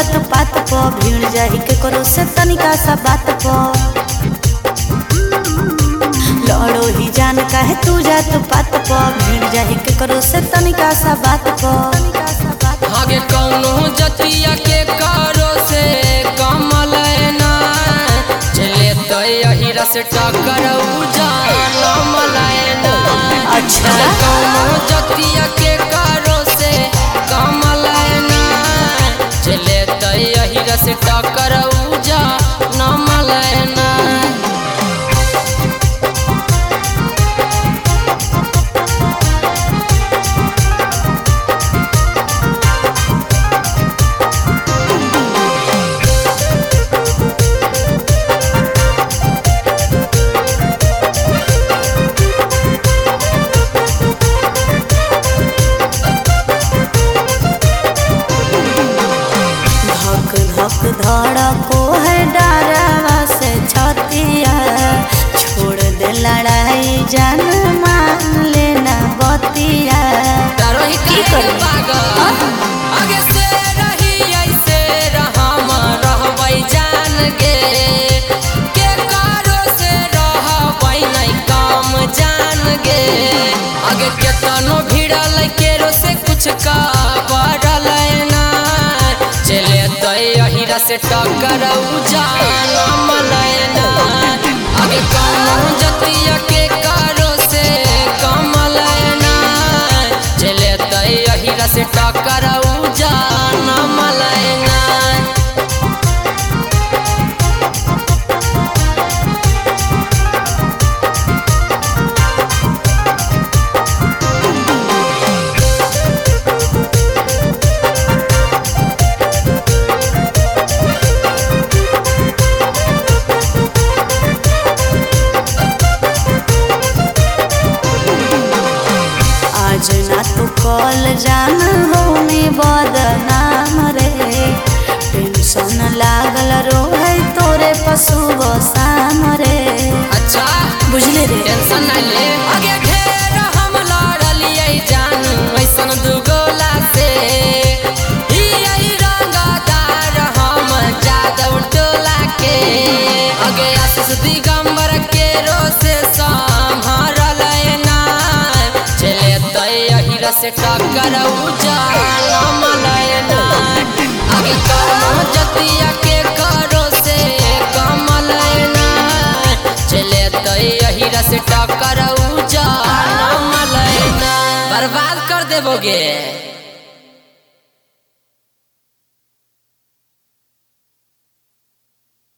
जात पात प भीड़ जाही के करो से तनिका सा बात प लड़ो ही जान काहे तू जात पात प भीड़ जाही के करो से तनिका सा बात प आगे कौनो जतिया के कारो से कमल ना चले तो यही रस टकराऊ जान मलैना। अच्छा कौनो जतिया के कारो से कमल ना चले तो यही रस टकराऊ जान मलैना। धक धड़को है डरावा से छतिया छोड़ दे लड़ाई जान मान लेना बतिया। की आगे से रही ऐसे रहम रहबै जान गे के कारो से रहबै नहीं काम जान गे। आगे केतनो भिड़ल केरो से कुछ का बढ़ल ना चले तो यही रस टकराऊ जान मलैना। आगे कौनो जतिया के कारो से कमल ना चले तो यही रस टकराऊ जान मलैना। आज ना तू कॉल जान हो में बदनाम रे टेंशन लागल रोहे तोरे पशु शाम रे। अच्छा बुझले रे टेंशन न ले आगे घेर हम लड़लिए जान ऐसन दुगोला से ही यही रंगदार हम जादव टोला के। आगे आशीष दिगंबर के रोसे संभरल ना चले तो यही रस टकराऊ जान मलैना। आगे कौनो जतिया के करो से कमल ना चले तो यही रस टकराऊ जान मलैना। बर्बाद कर देबोगे।